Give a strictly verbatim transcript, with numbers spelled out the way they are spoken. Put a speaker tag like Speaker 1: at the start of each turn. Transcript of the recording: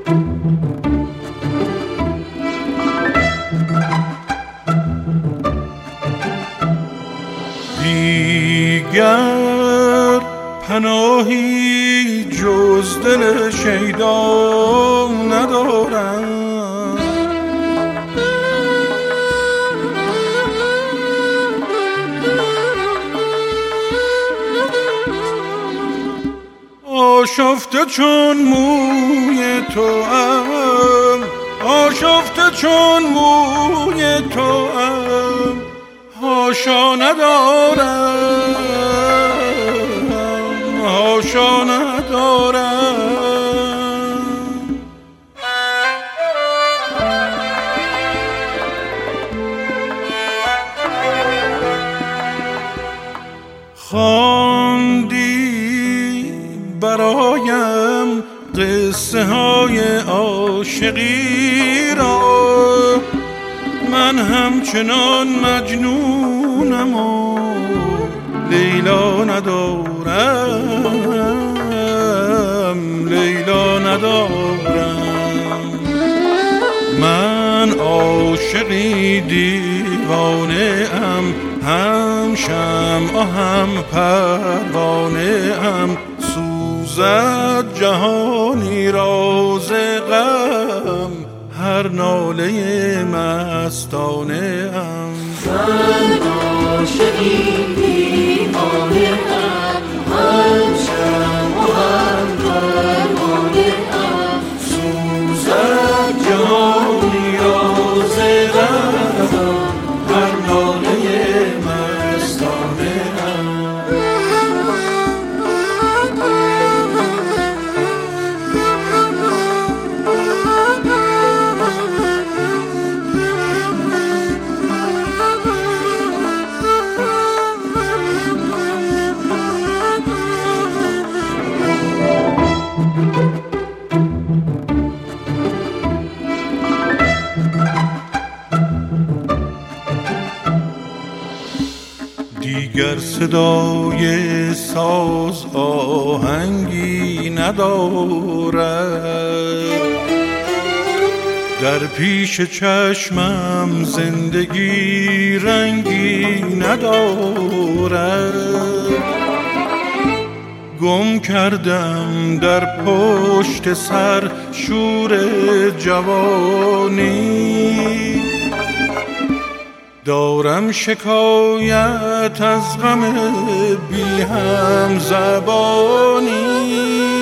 Speaker 1: دیگر پناهی جز دل شیدا ندارم، آشفته چون موی توام، آشفته چون موی توام، هاشا ندارم، هاشا ندارم. خواندی برایم قصه های عاشقی را، من همچنان مجنونم و لیلا ندارم، لیلا ندارم. من عاشقی دیوانه ام، هم شمع هم پروانه ام، سوزد جهانی راز غم، هر ناله مستانه ام.
Speaker 2: من عاشقی دیوانه ام، هم شمع و هم پروانه ام،
Speaker 1: سوزد جهانی راز غم، هر ناله مستانه ام. دیگر صدای ساز آهنگی ندارد، در پیش چشمم زندگی رنگی ندارد. گم کردم در پشت سر شور جوانی، دارم شکایت از غم بی هم زبانی.